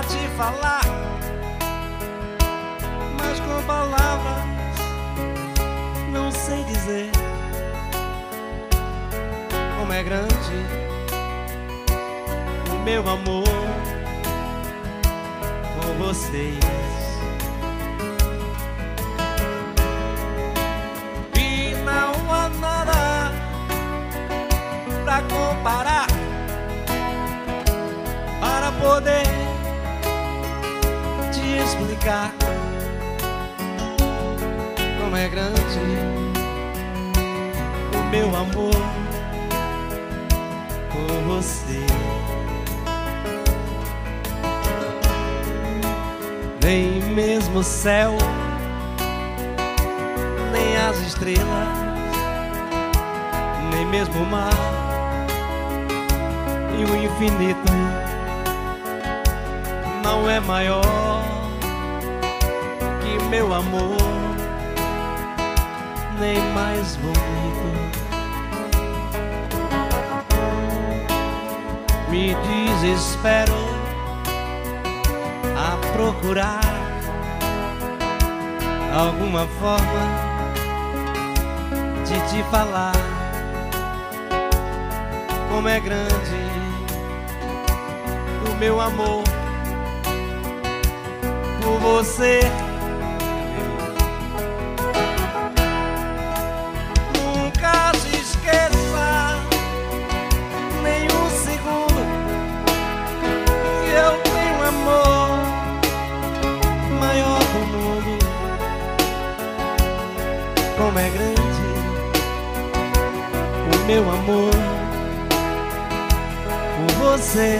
te falar, mas com palavras não sei dizer como é grande o meu amor por vocês. E não há nada pra comparar, para poder te explicar como é grande o meu amor por você. Nem mesmo o céu, nem as estrelas, nem mesmo o mar e o infinito não é maior que meu amor, nem mais bonito. Me desespero a procurar alguma forma de te falar como é grande o meu amor por você. Nunca se esqueça nem um segundo que eu tenho amor maior do mundo. Como é grande o meu amor por você.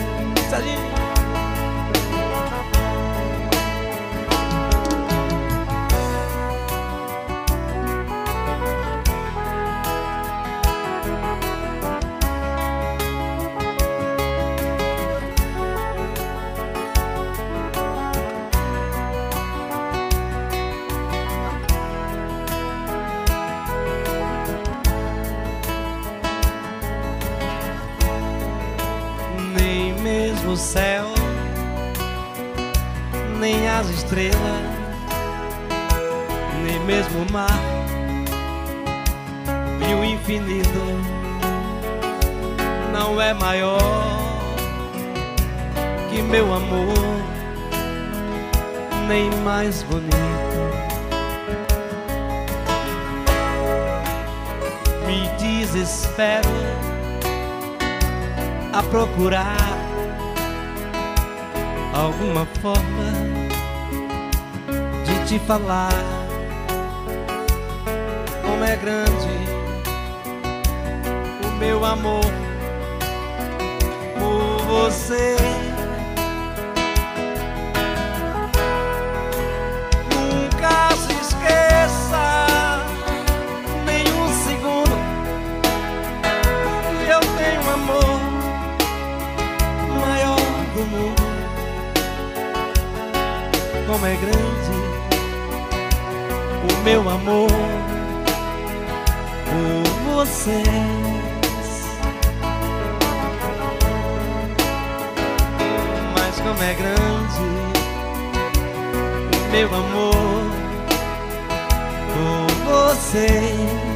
Nem mesmo o céu, nem as estrelas, nem mesmo o mar e o infinito não é maior que meu amor, nem mais bonito. Me desespero a procurar alguma forma de te falar como é grande o meu amor por você. Nunca se esqueça nem um segundo que eu tenho amor maior do mundo. Como é grande o meu amor por vocês. Mas como é grande o meu amor por vocês.